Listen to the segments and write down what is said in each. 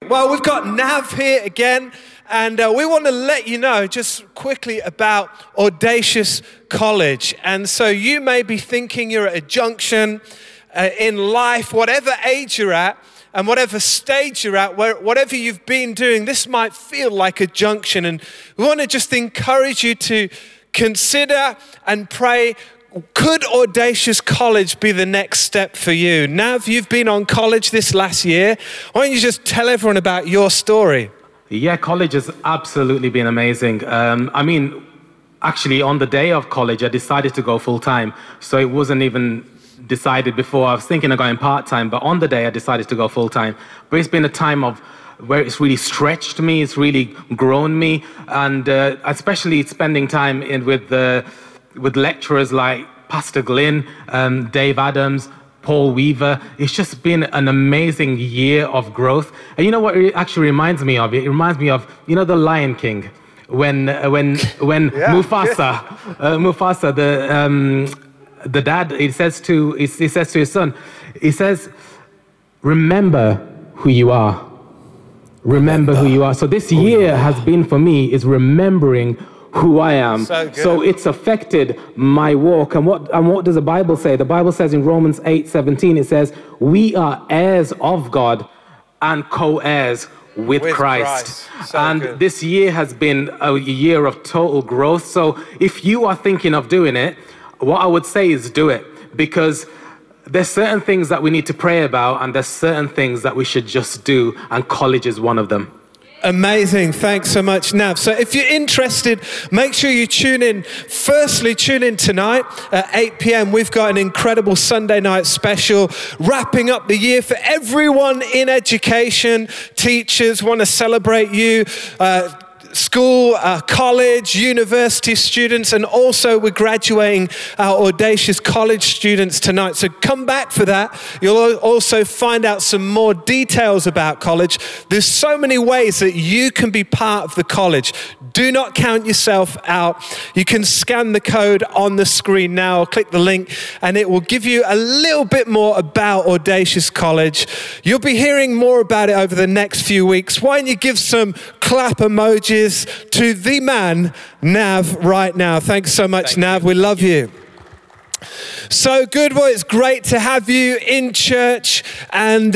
Well, we've got Nav here again, and we want to let you know just quickly about Audacious College. And so you may be thinking you're at a junction in life, whatever age you're at, and whatever stage you're at, whatever you've been doing, this might feel like a junction. And we want to just encourage you to consider and pray, could Audacious College be the next step for you? Nav, you've been on college this last year. Why don't you just tell everyone about your story? Yeah, college has absolutely been amazing. Actually, on the day of college, I decided to go full-time. So it wasn't even decided before. I was thinking of going part-time, but on the day, I decided to go full-time. But it's been a time of where it's really stretched me, it's really grown me, and especially spending time with lecturers like Pastor Glynn, Dave Adams, Paul Weaver. It's just been an amazing year of growth. And you know what it actually reminds me of? It reminds me of, The Lion King, when Mufasa, the dad, he says to his son, he says, remember who you are. Remember who you are. So this year has been for me is remembering who I am. So it's affected my walk. And what does the Bible say? The Bible says in Romans 8:17, it says, we are heirs of God and co-heirs with Christ. This year has been a year of total growth. So if you are thinking of doing it, what I would say is do it, because there's certain things that we need to pray about, and there's certain things that we should just do, and college is one of them. Amazing. Thanks so much, Nav. So if you're interested, make sure you tune in. Firstly, tune in tonight at 8 p.m. We've got an incredible Sunday night special wrapping up the year for everyone in education. Teachers want to celebrate you. School, college, university students, and also we're graduating our Audacious College students tonight. So come back for that. You'll also find out some more details about college. There's so many ways that you can be part of the college. Do not count yourself out. You can scan the code on the screen now or click the link, and it will give you a little bit more about Audacious College. You'll be hearing more about it over the next few weeks. Why don't you give some clap emojis to the man, Nav, right now. Thanks so much, Nav. We love you. So good. Well, it's great to have you in church, and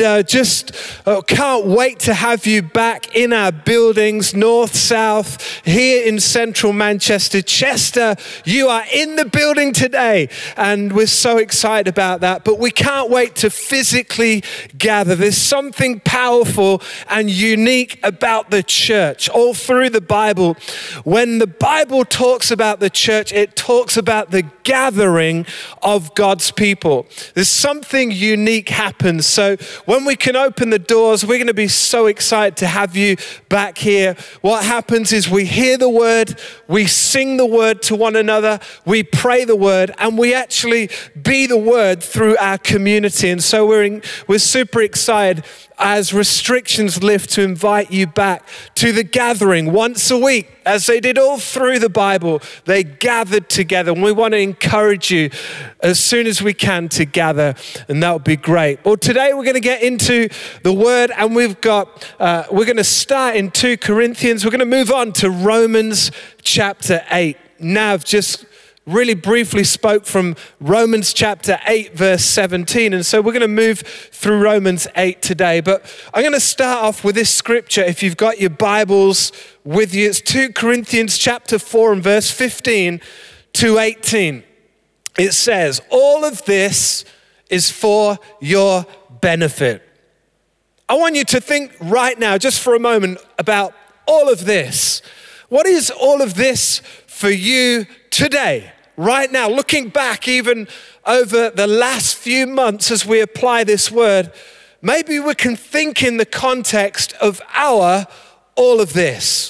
can't wait to have you back in our buildings, north, south, here in central Manchester. Chester, you are in the building today, and we're so excited about that. But we can't wait to physically gather. There's something powerful and unique about the church. All through the Bible, when the Bible talks about the church, it talks about the gathering of God's people. There's something unique happens. So when we can open the doors, we're going to be so excited to have you back here. What happens is we hear the word, we sing the word to one another, we pray the word, and we actually be the word through our community. And so we're super excited as restrictions lift to invite you back to the gathering once a week. As they did all through the Bible, they gathered together. And we want to encourage you as soon as we can to gather, and that would be great. Well, today we're going to get into the word, and we're going to start in 2 Corinthians. We're going to move on to Romans chapter 8. Nav just really briefly spoke from Romans chapter 8, verse 17. And so we're going to move through Romans 8 today. But I'm going to start off with this scripture. If you've got your Bibles with you, it's 2 Corinthians chapter 4 and verse 15 to 18. It says, all of this is for your benefit. I want you to think right now, just for a moment, about all of this. What is all of this for you today? Right now, looking back even over the last few months as we apply this word, maybe we can think in the context of our all of this.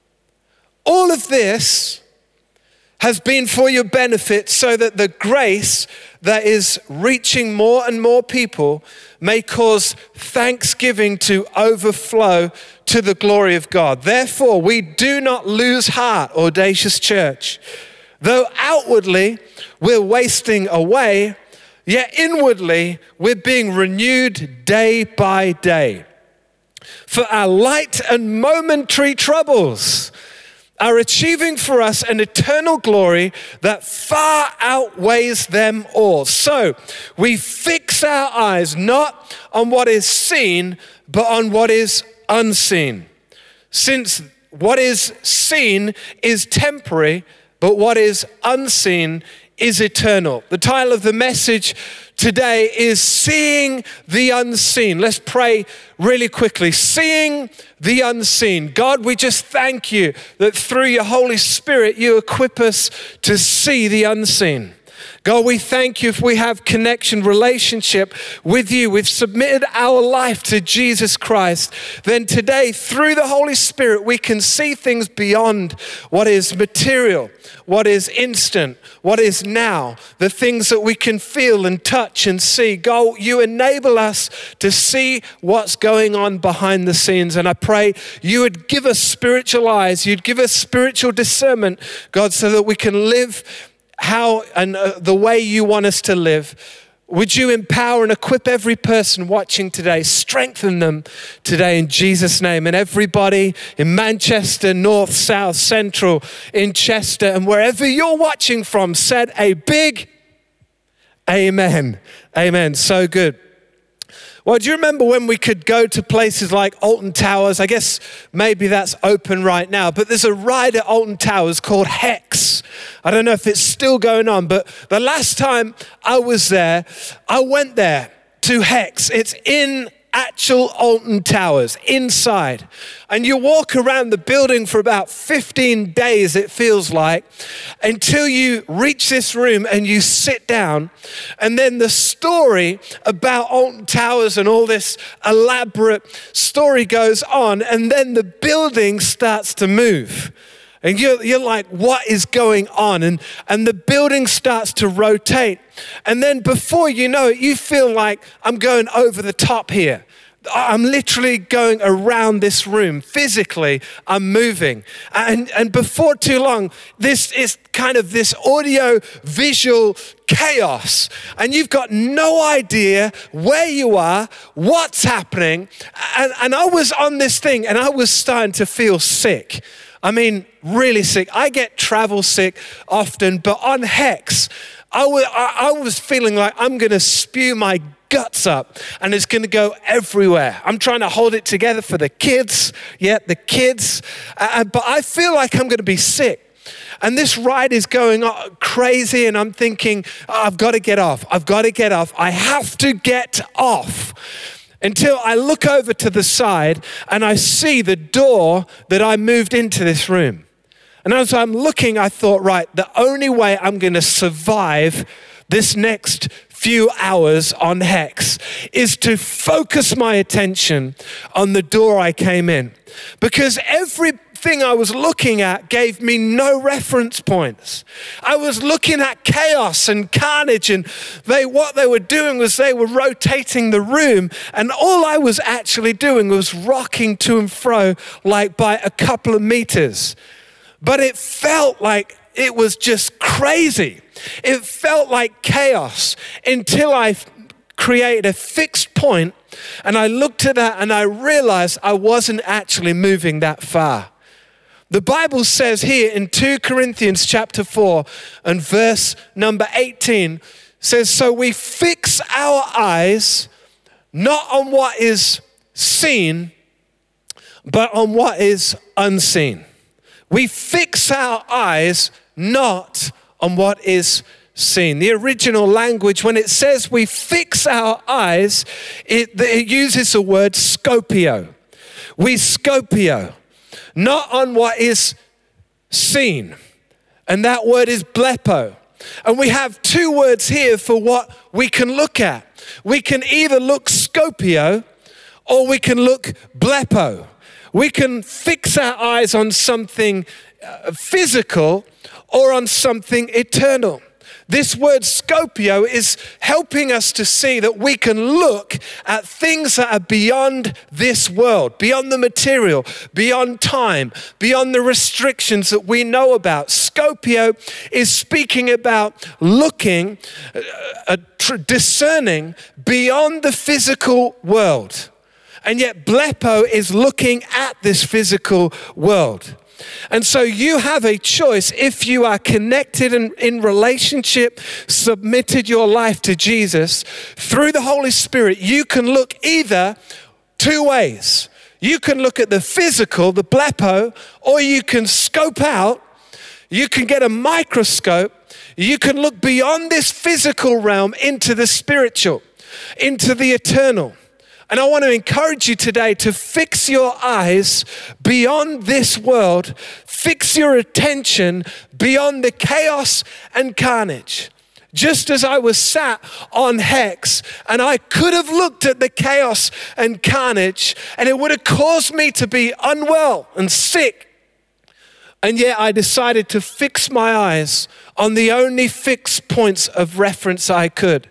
All of this has been for your benefit so that the grace that is reaching more and more people may cause thanksgiving to overflow to the glory of God. Therefore, we do not lose heart, Audacious Church. Though outwardly we're wasting away, yet inwardly we're being renewed day by day. For our light and momentary troubles are achieving for us an eternal glory that far outweighs them all. So we fix our eyes not on what is seen, but on what is unseen. Since what is seen is temporary, but what is unseen is eternal. The title of the message today is Seeing the Unseen. Let's pray really quickly. Seeing the unseen. God, we just thank you that through your Holy Spirit, you equip us to see the unseen. God, we thank you if we have connection, relationship with you. We've submitted our life to Jesus Christ. Then today, through the Holy Spirit, we can see things beyond what is material, what is instant, what is now, the things that we can feel and touch and see. God, you enable us to see what's going on behind the scenes. And I pray you would give us spiritual eyes. You'd give us spiritual discernment, God, so that we can live how and the way you want us to live. Would you empower and equip every person watching today, strengthen them today in Jesus' name. And everybody in Manchester, North, South, Central, in Chester, and wherever you're watching from said a big amen. Amen. So good. Well, do you remember when we could go to places like Alton Towers? I guess maybe that's open right now, but there's a ride at Alton Towers called Hex. I don't know if it's still going on, but the last time I was there, I went there to Hex. It's in actual Alton Towers, inside. And you walk around the building for about 15 days, it feels like, until you reach this room and you sit down. And then the story about Alton Towers and all this elaborate story goes on, and then the building starts to move. And you're like, what is going on? And the building starts to rotate. And then before you know it, you feel like I'm going over the top here. I'm literally going around this room. Physically, I'm moving. And before too long, this is kind of this audio visual chaos. And you've got no idea where you are, what's happening. And I was on this thing and I was starting to feel sick. I mean, really sick. I get travel sick often, but on Hex, I was feeling like I'm going to spew my guts up and it's going to go everywhere. I'm trying to hold it together for the kids. Yeah, the kids. But I feel like I'm going to be sick. And this ride is going crazy and I'm thinking, I've got to get off. I've got to get off. I have to get off. Until I look over to the side and I see the door that I moved into this room. And as I'm looking, I thought, right, the only way I'm going to survive this next few hours on Hex is to focus my attention on the door I came in. Because everything I was looking at gave me no reference points. I was looking at chaos and carnage, and what they were doing was they were rotating the room, and all I was actually doing was rocking to and fro like by a couple of meters. But it felt like it was just crazy. It felt like chaos until I created a fixed point and I looked at that and I realized I wasn't actually moving that far. The Bible says here in 2 Corinthians chapter 4 and verse number 18 says, so we fix our eyes not on what is seen, but on what is unseen. We fix our eyes not on what is seen. The original language, when it says we fix our eyes, it uses the word scopio. We scopio, not on what is seen. And that word is blepo. And we have two words here for what we can look at. We can either look scopio or we can look blepo. We can fix our eyes on something physical or on something eternal. This word scopio is helping us to see that we can look at things that are beyond this world, beyond the material, beyond time, beyond the restrictions that we know about. Scopio is speaking about looking, discerning beyond the physical world. And yet blepo is looking at this physical world. And so you have a choice. If you are connected and in relationship, submitted your life to Jesus, through the Holy Spirit, you can look either two ways. You can look at the physical, the blepo, or you can scope out. You can get a microscope. You can look beyond this physical realm into the spiritual, into the eternal. And I want to encourage you today to fix your eyes beyond this world. Fix your attention beyond the chaos and carnage. Just as I was sat on Hex and I could have looked at the chaos and carnage and it would have caused me to be unwell and sick. And yet I decided to fix my eyes on the only fixed points of reference I could.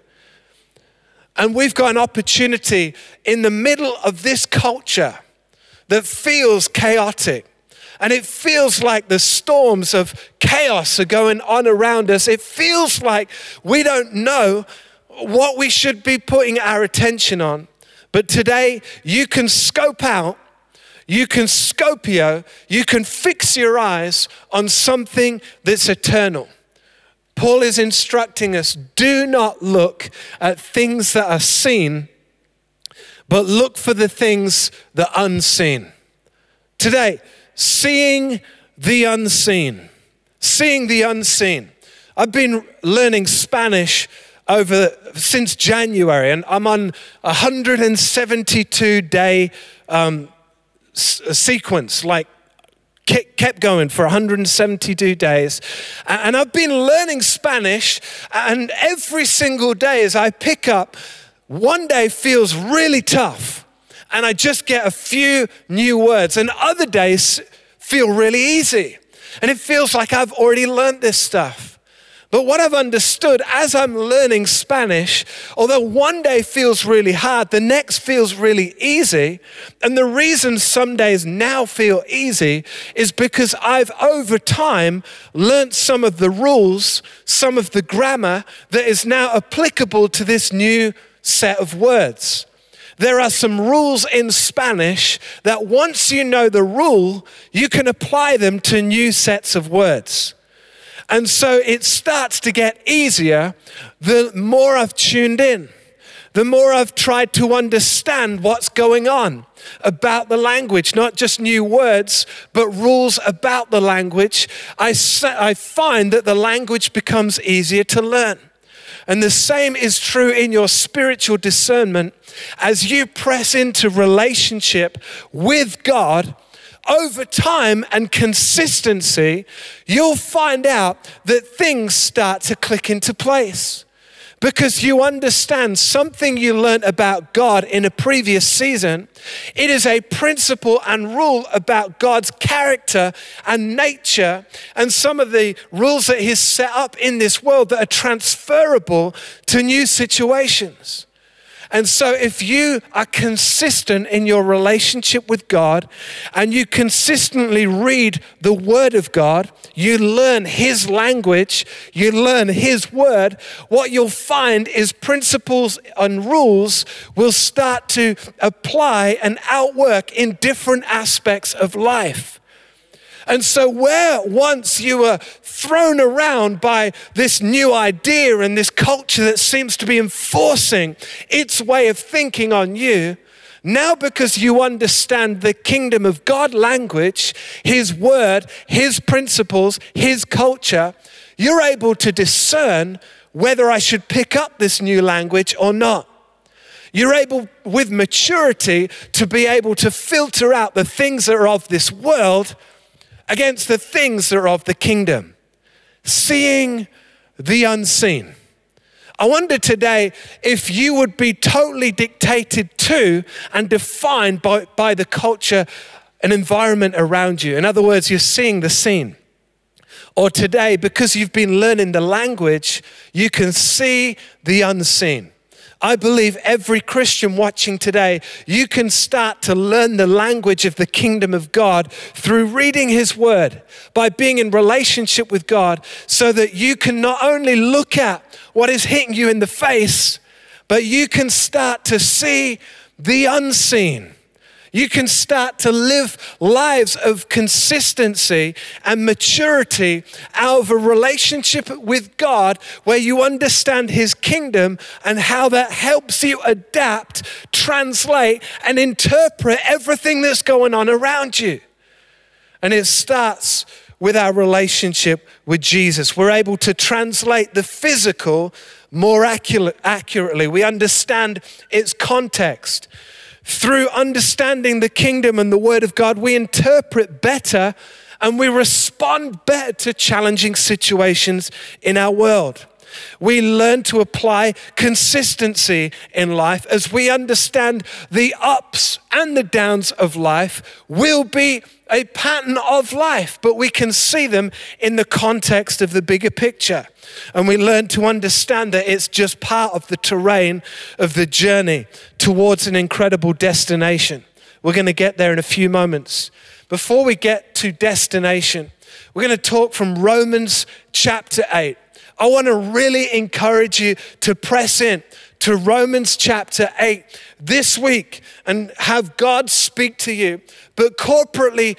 And we've got an opportunity in the middle of this culture that feels chaotic. And it feels like the storms of chaos are going on around us. It feels like we don't know what we should be putting our attention on. But today you can scope out, you can scopio, you can fix your eyes on something that's eternal. Paul is instructing us, do not look at things that are seen, but look for the things that are unseen. Today, seeing the unseen. Seeing the unseen. I've been learning Spanish since January, and I'm on a 172-day sequence, like kept going for 172 days. And I've been learning Spanish, and every single day as I pick up, one day feels really tough, and I just get a few new words, and other days feel really easy. And it feels like I've already learned this stuff. But what I've understood as I'm learning Spanish, although one day feels really hard, the next feels really easy. And the reason some days now feel easy is because I've over time learned some of the rules, some of the grammar that is now applicable to this new set of words. There are some rules in Spanish that once you know the rule, you can apply them to new sets of words. And so it starts to get easier the more I've tuned in, the more I've tried to understand what's going on about the language, not just new words, but rules about the language. I find that the language becomes easier to learn. And the same is true in your spiritual discernment. As you press into relationship with God, over time and consistency, you'll find out that things start to click into place. Because you understand something you learned about God in a previous season. It is a principle and rule about God's character and nature and some of the rules that He's set up in this world that are transferable to new situations. And so if you are consistent in your relationship with God and you consistently read the Word of God, you learn His language, you learn His Word, what you'll find is principles and rules will start to apply and outwork in different aspects of life. And so where once you were thrown around by this new idea and this culture that seems to be enforcing its way of thinking on you, now because you understand the kingdom of God language, His word, His principles, His culture, you're able to discern whether I should pick up this new language or not. You're able, with maturity, to be able to filter out the things that are of this world against the things that are of the kingdom. Seeing the unseen. I wonder today if you would be totally dictated to and defined by the culture and environment around you. In other words, you're seeing the scene. Or today, because you've been learning the language, you can see the unseen. I believe every Christian watching today, you can start to learn the language of the kingdom of God through reading His word, by being in relationship with God, so that you can not only look at what is hitting you in the face, but you can start to see the unseen. You can start to live lives of consistency and maturity out of a relationship with God where you understand his kingdom and how that helps you adapt, translate, and interpret everything that's going on around you. And it starts with our relationship with Jesus. We're able to translate the physical more accurately. We understand its context. Through understanding the kingdom and the word of God, we interpret better and we respond better to challenging situations in our world. We learn to apply consistency in life as we understand the ups and the downs of life will be a pattern of life, but we can see them in the context of the bigger picture. And we learn to understand that it's just part of the terrain of the journey towards an incredible destination. We're going to get there in a few moments. Before we get to destination, we're going to talk from Romans chapter 8. I want to really encourage you to press in to Romans chapter 8 this week and have God speak to you. But corporately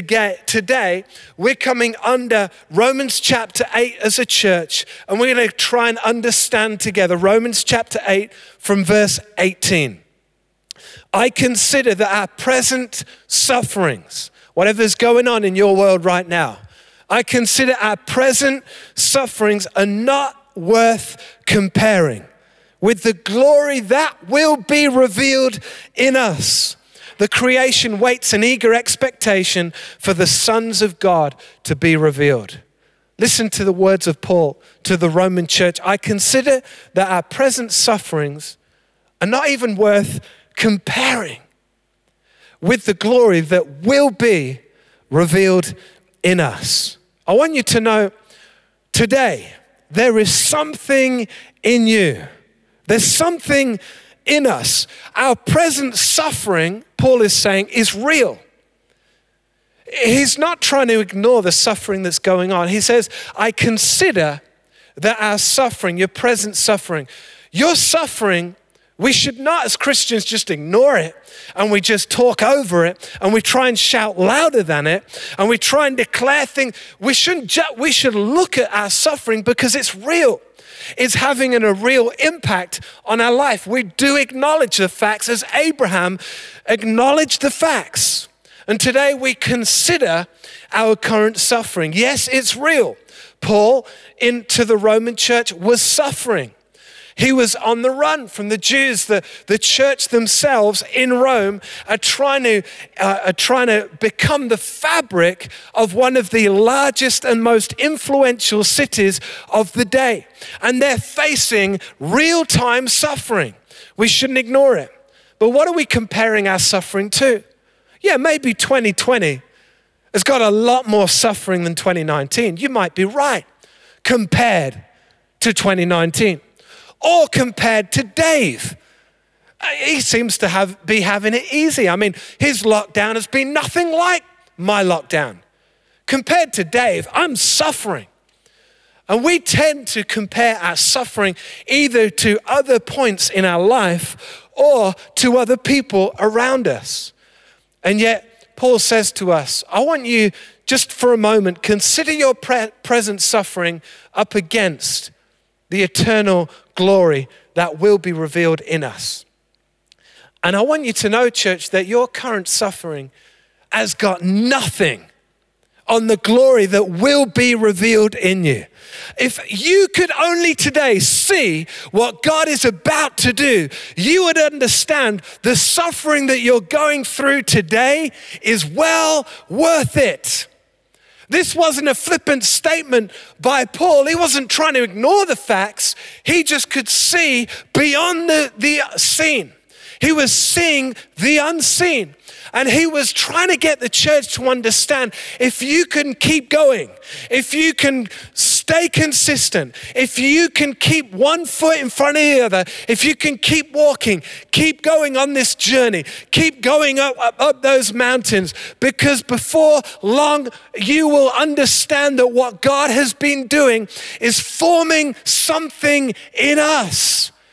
today, we're coming under Romans chapter 8 as a church, and we're going to try and understand together Romans chapter 8 from verse 18. I consider that our present sufferings, whatever's going on in your world right now, I consider our present sufferings are not worth comparing with the glory that will be revealed in us. The creation waits in eager expectation for the sons of God to be revealed. Listen to the words of Paul to the Roman church. I consider that our present sufferings are not even worth comparing with the glory that will be revealed in us. I want you to know today, there is something in you. There's something in us. Our present suffering, Paul is saying, is real. He's not trying to ignore the suffering that's going on. He says, I consider that our suffering, your present suffering, your suffering, we should not as Christians just ignore it and we just talk over it and we try and shout louder than it and we try and declare things. We should look at our suffering because it's real. It's having a real impact on our life. We do acknowledge the facts as Abraham acknowledged the facts. And today we consider our current suffering. Yes, it's real. Paul, into the Roman church, was suffering. He was on the run from the Jews. The church themselves in Rome are trying to become the fabric of one of the largest and most influential cities of the day. And they're facing real-time suffering. We shouldn't ignore it. But what are we comparing our suffering to? Yeah, maybe 2020 has got a lot more suffering than 2019. You might be right, compared to 2019. Or compared to Dave. He seems to be having it easy. I mean, his lockdown has been nothing like my lockdown. Compared to Dave, I'm suffering. And we tend to compare our suffering either to other points in our life or to other people around us. And yet, Paul says to us, I want you just for a moment, consider your present suffering up against the eternal glory that will be revealed in us. And I want you to know, church, that your current suffering has got nothing on the glory that will be revealed in you. If you could only today see what God is about to do, you would understand the suffering that you're going through today is well worth it. This wasn't a flippant statement by Paul. He wasn't trying to ignore the facts. He just could see beyond the seen. He was seeing the unseen. And he was trying to get the church to understand if you can keep going, if you can stay consistent, if you can keep one foot in front of the other, if you can keep walking, keep going on this journey, keep going up those mountains, because before long you will understand that what God has been doing is forming something in us.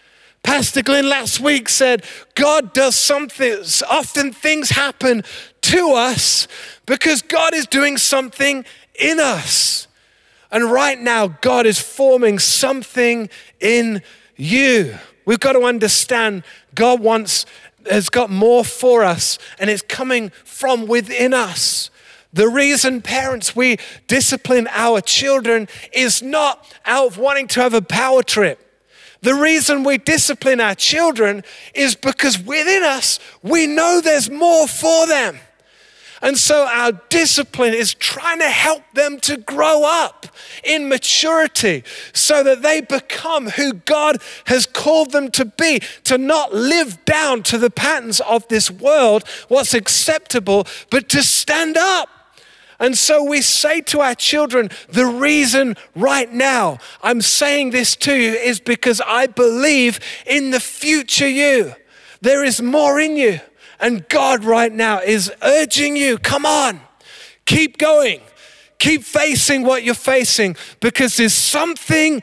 Pastor Glenn last week said, God does something, often things happen to us because God is doing something in us. And right now, God is forming something in you. We've got to understand God has got more for us, and it's coming from within us. The reason, parents, we discipline our children is not out of wanting to have a power trip. The reason we discipline our children is because within us, we know there's more for them. And so our discipline is trying to help them to grow up in maturity so that they become who God has called them to be, to not live down to the patterns of this world, what's acceptable, but to stand up. And so we say to our children, the reason right now I'm saying this to you is because I believe in the future you. There is more in you. And God right now is urging you, come on, keep going. Keep facing what you're facing because there's something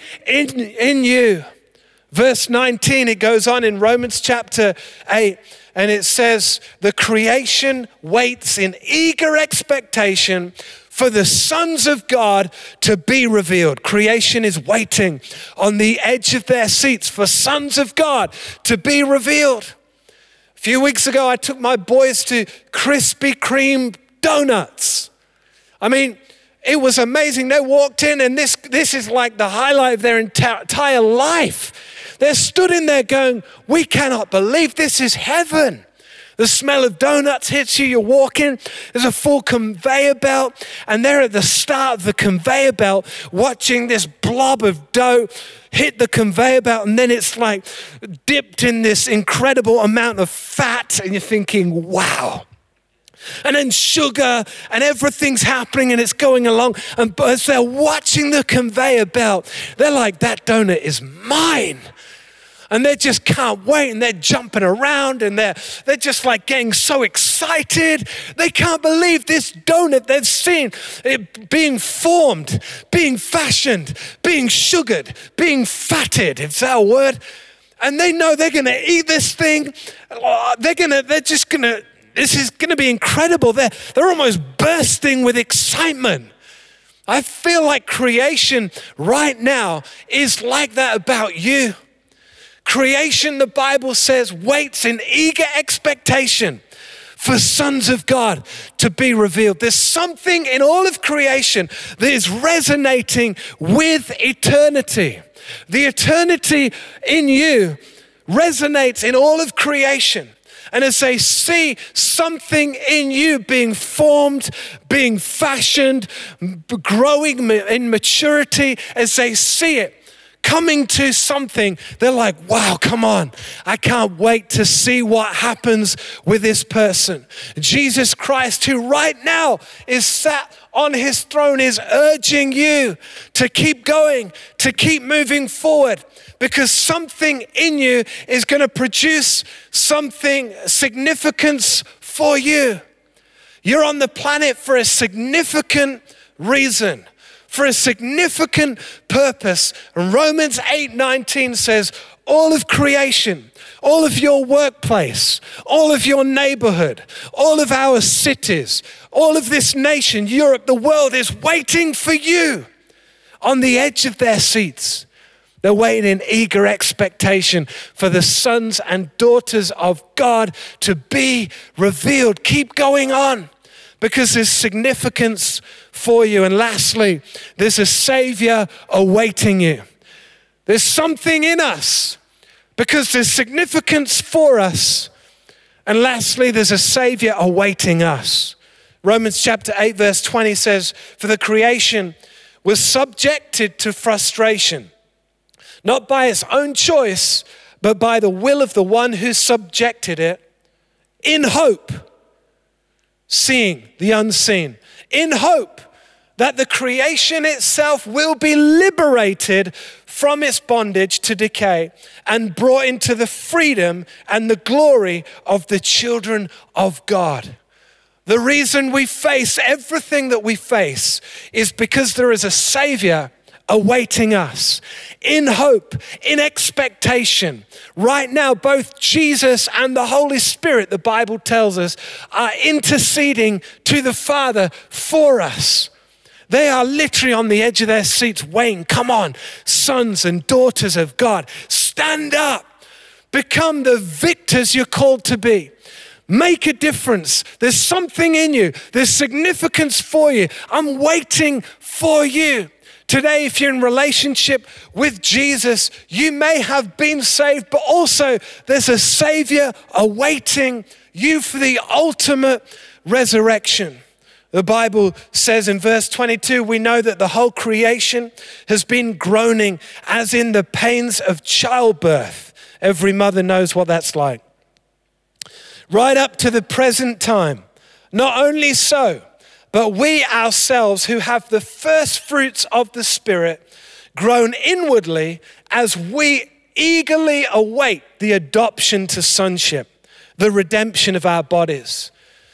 in you. Verse 19, it goes on in Romans chapter 8, and it says, the creation waits in eager expectation for the sons of God to be revealed. Creation is waiting on the edge of their seats for sons of God to be revealed. A few weeks ago, I took my boys to Krispy Kreme donuts. I mean, it was amazing. They walked in, and this is like the highlight of their entire life. They're stood in there going, we cannot believe this is heaven. The smell of donuts hits you, you walk in, there's a full conveyor belt, and they're at the start of the conveyor belt watching this blob of dough hit the conveyor belt, and then it's like dipped in this incredible amount of fat, and you're thinking, wow. And then sugar, and everything's happening, and it's going along, and as they're watching the conveyor belt, they're like, that donut is mine. And they just can't wait, and they're jumping around, and they're just like getting so excited. They can't believe this donut they've seen it being formed, being fashioned, being sugared, being fatted, if that's a word. And they know they're going to eat this thing. This is going to be incredible. They're almost bursting with excitement. I feel like creation right now is like that about you. Creation, the Bible says, waits in eager expectation for sons of God to be revealed. There's something in all of creation that is resonating with eternity. The eternity in you resonates in all of creation. And as they see something in you being formed, being fashioned, growing in maturity, as they see it, coming to something, they're like, wow, come on. I can't wait to see what happens with this person. Jesus Christ, who right now is sat on his throne, is urging you to keep going, to keep moving forward, because something in you is going to produce something significance for you. You're on the planet for a significant reason, for a significant purpose. And Romans 8:19 says, all of creation, all of your workplace, all of your neighborhood, all of our cities, all of this nation, Europe, the world is waiting for you on the edge of their seats. They're waiting in eager expectation for the sons and daughters of God to be revealed. Keep going on, because there's significance for you. And lastly, there's a Savior awaiting you. There's something in us because there's significance for us. And lastly, there's a Savior awaiting us. Romans chapter 8 verse 20 says, for the creation was subjected to frustration, not by its own choice, but by the will of the one who subjected it, in hope, seeing the unseen, in hope that the creation itself will be liberated from its bondage to decay and brought into the freedom and the glory of the children of God. The reason we face everything that we face is because there is a Savior awaiting us in hope, in expectation. Right now, both Jesus and the Holy Spirit, the Bible tells us, are interceding to the Father for us. They are literally on the edge of their seats waiting. Come on, sons and daughters of God, stand up. Become the victors you're called to be. Make a difference. There's something in you. There's significance for you. I'm waiting for you. Today, if you're in relationship with Jesus, you may have been saved, but also there's a Savior awaiting you for the ultimate resurrection. The Bible says in verse 22, we know that the whole creation has been groaning as in the pains of childbirth. Every mother knows what that's like. Right up to the present time. Not only so, but we ourselves who have the first fruits of the Spirit groan inwardly as we eagerly await the adoption to sonship, the redemption of our bodies.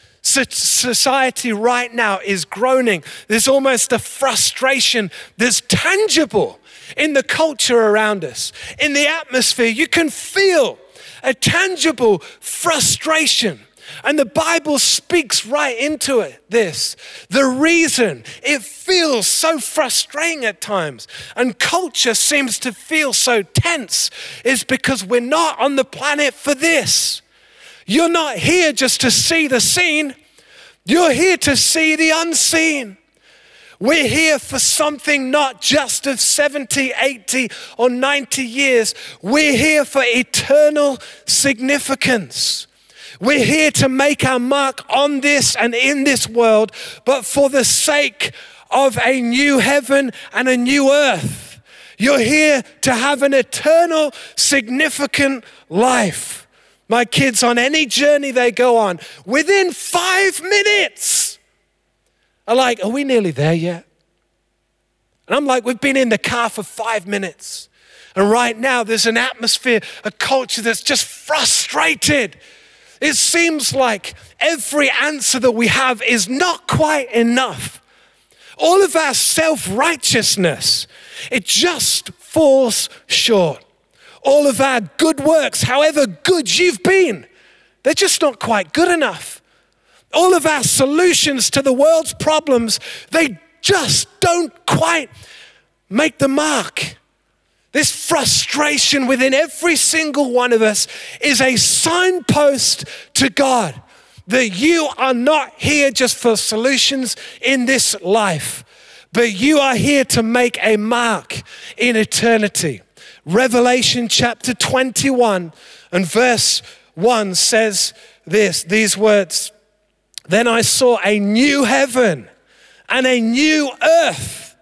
Society right now is groaning. There's almost a frustration that's tangible in the culture around us, in the atmosphere. You can feel a tangible frustration. And the Bible speaks right into it, this. The reason it feels so frustrating at times and culture seems to feel so tense is because we're not on the planet for this. You're not here just to see the seen. You're here to see the unseen. We're here for something not just of 70, 80, or 90 years. We're here for eternal significance. We're here to make our mark on this and in this world, but for the sake of a new heaven and a new earth. You're here to have an eternal, significant life. My kids, on any journey they go on, within 5 minutes, are like, are we nearly there yet? And I'm like, we've been in the car for 5 minutes. And right now there's an atmosphere, a culture that's just frustrated. It seems like every answer that we have is not quite enough. All of our self-righteousness, it just falls short. All of our good works, however good you've been, they're just not quite good enough. All of our solutions to the world's problems, they just don't quite make the mark. This frustration within every single one of us is a signpost to God that you are not here just for solutions in this life, but you are here to make a mark in eternity. Revelation chapter 21 and verse 1 says these words, "Then I saw a new heaven and a new earth.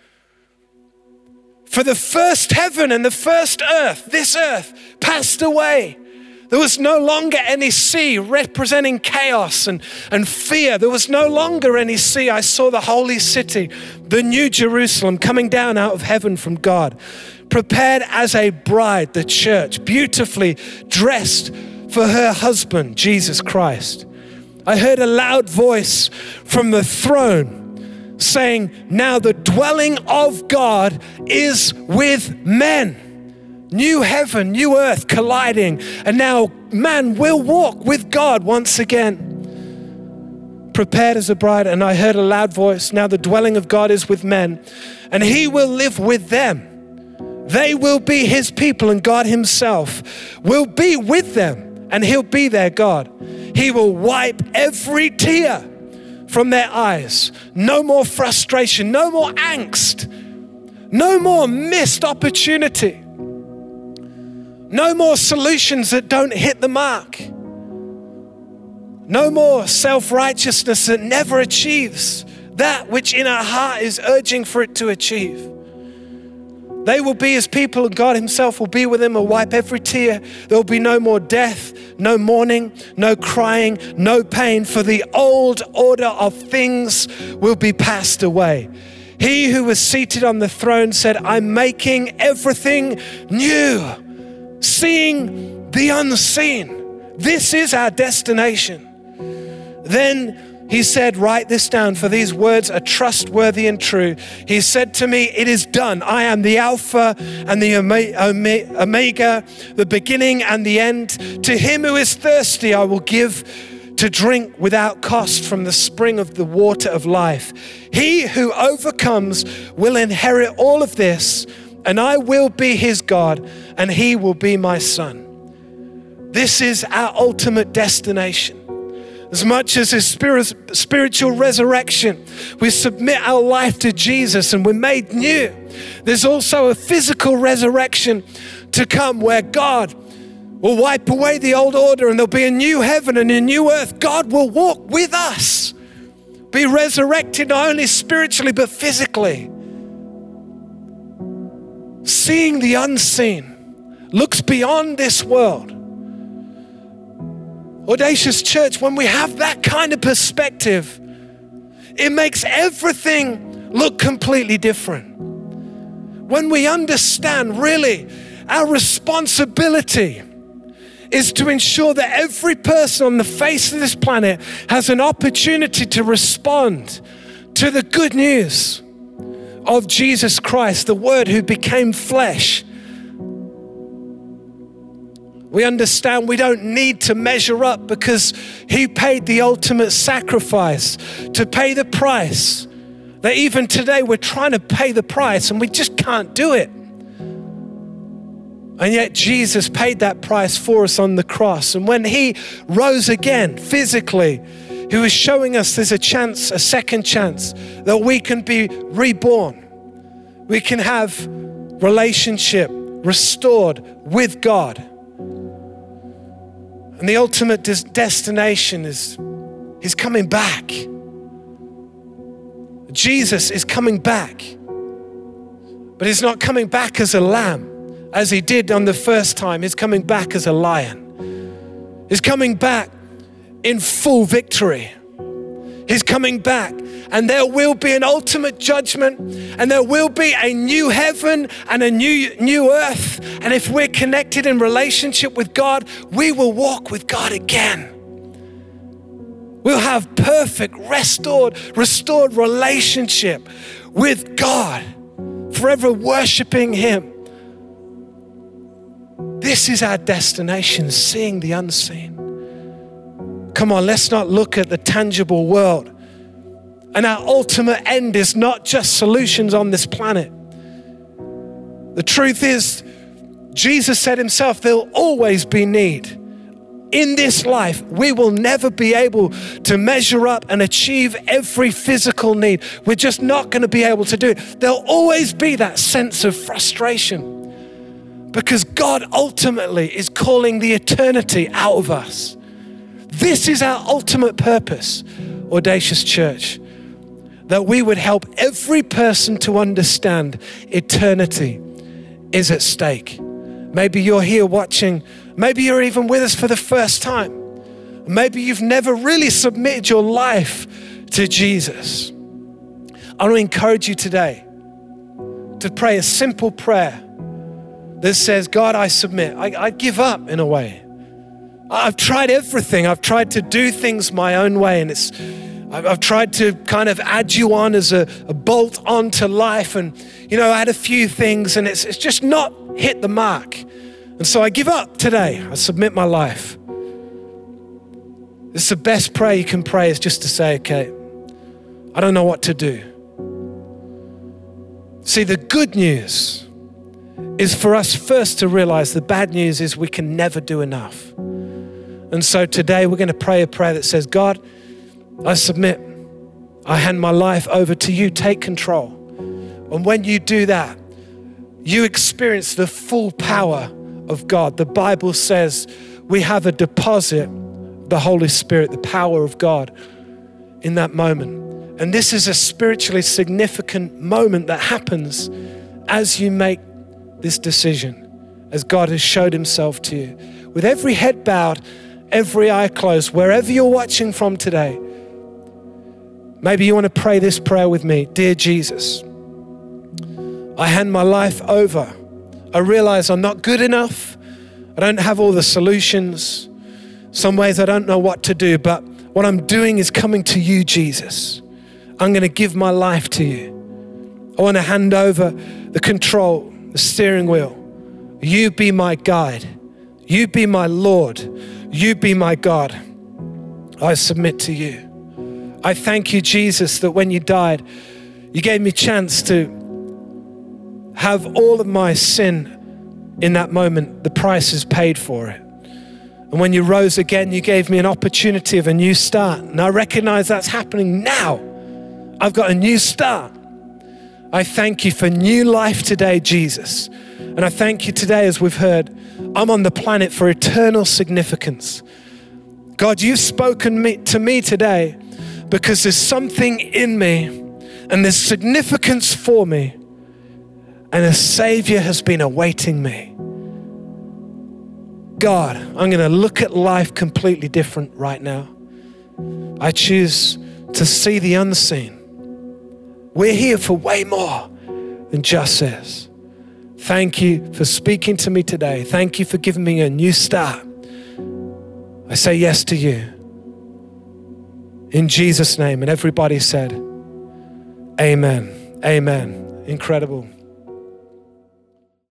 For the first heaven and the first earth, this earth, passed away. There was no longer any sea representing chaos and fear. There was no longer any sea. I saw the holy city, the new Jerusalem, coming down out of heaven from God, prepared as a bride, the church, beautifully dressed for her husband, Jesus Christ. I heard a loud voice from the throne saying, 'Now the dwelling of God is with men.'" New heaven, new earth colliding. And now man will walk with God once again. Prepared as a bride. And I heard a loud voice, "Now the dwelling of God is with men, and he will live with them. They will be his people, and God himself will be with them, and he'll be their God. He will wipe every tear from their eyes. No more frustration, no more angst, no more missed opportunity. No more solutions that don't hit the mark. No more self-righteousness that never achieves that which in our heart is urging for it to achieve. They will be his people, and God himself will be with them, will wipe every tear. There will be no more death, no mourning, no crying, no pain, for the old order of things will be passed away. He who was seated on the throne said, 'I'm making everything new.'" Seeing the unseen. This is our destination. Then He said, write this down, for these words are trustworthy and true. He said to me, it is done. I am the Alpha and the Omega, the beginning and the end. To him who is thirsty, I will give to drink without cost from the spring of the water of life. He who overcomes will inherit all of this, and I will be his God, and he will be my son. This is our ultimate destination. As much as his spiritual resurrection, we submit our life to Jesus and we're made new. There's also a physical resurrection to come where God will wipe away the old order and there'll be a new heaven and a new earth. God will walk with us, be resurrected not only spiritually but physically. Seeing the unseen looks beyond this world. Audacious Church, when we have that kind of perspective, it makes everything look completely different. When we understand really our responsibility is to ensure that every person on the face of this planet has an opportunity to respond to the good news of Jesus Christ, the Word who became flesh. We understand we don't need to measure up because he paid the ultimate sacrifice to pay the price. That even today we're trying to pay the price and we just can't do it. And yet Jesus paid that price for us on the cross. And when he rose again physically, he was showing us there's a chance, a second chance, that we can be reborn. We can have relationship restored with God. And the ultimate destination is he's coming back. Jesus is coming back. But he's not coming back as a lamb, as he did on the first time. He's coming back as a lion. He's coming back in full victory. He's coming back, and there will be an ultimate judgment, and there will be a new heaven and a new earth. And if we're connected in relationship with God, we will walk with God again. We'll have perfect, restored relationship with God, forever worshiping him. This is our destination, seeing the unseen. Come on, let's not look at the tangible world. And our ultimate end is not just solutions on this planet. The truth is, Jesus said himself, there'll always be need. In this life, we will never be able to measure up and achieve every physical need. We're just not going to be able to do it. There'll always be that sense of frustration because God ultimately is calling the eternity out of us. This is our ultimate purpose, Audacious Church, that we would help every person to understand eternity is at stake. Maybe you're here watching, maybe you're even with us for the first time. Maybe you've never really submitted your life to Jesus. I want to encourage you today to pray a simple prayer that says, God, I submit. I give up in a way. I've tried everything. I've tried to do things my own way, and I've tried to kind of add you on as a bolt onto life and, add a few things, and it's just not hit the mark. And so I give up today. I submit my life. This is the best prayer you can pray, is just to say, okay, I don't know what to do. See, the good news is for us first to realize the bad news is we can never do enough. And so today we're going to pray a prayer that says, God, I submit. I hand my life over to you. Take control. And when you do that, you experience the full power of God. The Bible says we have a deposit, the Holy Spirit, the power of God in that moment. And this is a spiritually significant moment that happens as you make this decision, as God has showed himself to you. With every head bowed, every eye closed, wherever you're watching from today, maybe you want to pray this prayer with me. Dear Jesus, I hand my life over. I realize I'm not good enough. I don't have all the solutions. Some ways I don't know what to do, but What I'm doing is coming to you, Jesus. I'm going to give my life to you. I want to hand over the control, the steering wheel. You be my guide. You be my Lord. You be my God. I submit to you. I thank you, Jesus, that when you died, you gave me a chance to have all of my sin in that moment. The price is paid for it. And when you rose again, you gave me an opportunity of a new start. And I recognize that's happening now. I've got a new start. I thank you for new life today, Jesus. And I thank you today, as we've heard, I'm on the planet for eternal significance. God, you've spoken to me today because there's something in me and there's significance for me, and a Savior has been awaiting me. God, I'm going to look at life completely different right now. I choose to see the unseen. We're here for way more than just this. Thank you for speaking to me today. Thank you for giving me a new start. I say yes to you. In Jesus' name. And everybody said, amen. Amen. Incredible.